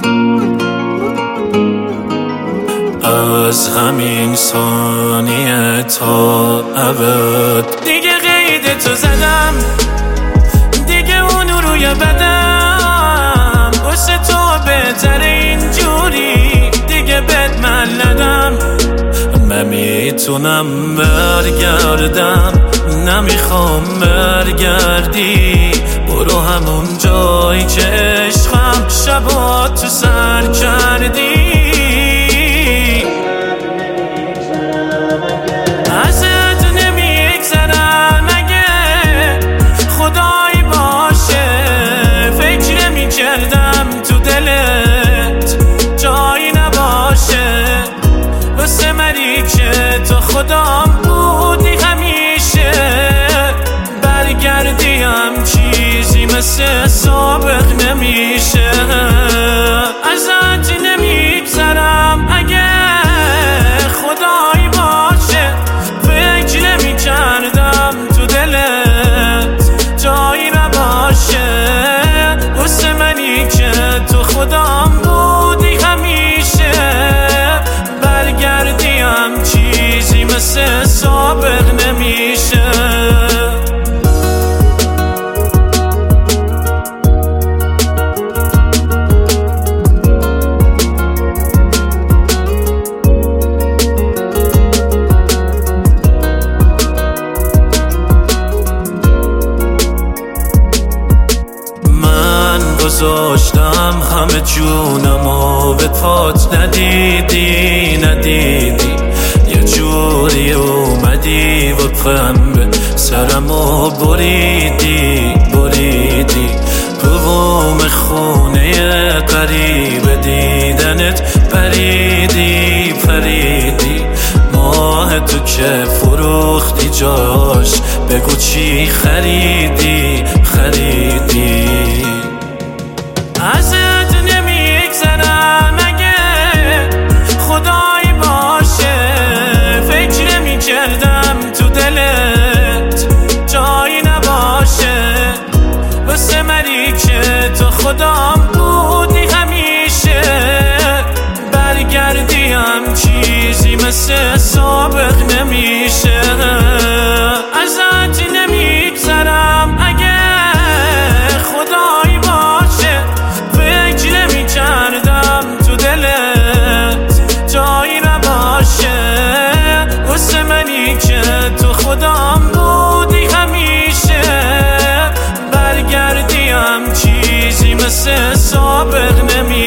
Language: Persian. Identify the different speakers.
Speaker 1: از همین ثانیه تا ابد دیگه قید تو زدم، دیگه اون روی بدم واسه تو بهتر اینجوری دیگه بد من ندم. نمیتونم برگردم، نمیخوام برگردی، برو همون جایی که عشقم شبا تو سر کردی. ازت نمیگذرم اگه خدایی باشه، فکر نمیکردم تو دلت جایی نباشه، واسه منی که تو خودم بودی همیشه، برگردیم چیزی مثل سابق نمیشه. ازت نمیگذرم اگه خدایی باشه، فکر نمیکردم تو دلت جایی نباشه، واسه منی که تو خودم بودی همیشه، برگردیم چیزی مثل سابق نمیشه. گذاشتم همه جونمو به پات، ندیدی یه جوری اومدی و پنبه سرمو بریدی تو بوم خونه قریب دیدنت پریدی ماه تو که فروختی جاش، بگو چی خریدی. ازت نمیگذرم اگه خدایی باشه، فکر نمیکردم تو دلت جایی نباشه، واسه منی که تو خودم بودی همیشه، برگردیم چیزی مثل سابق نمیشه. ازت نمیگذرم اگه خدایی باشه، فکر نمیکردم تو دلت جایی نباشه، واسه منی که تو خودم بودی همیشه، برگردیم چیزی مثل سابق نمیشه.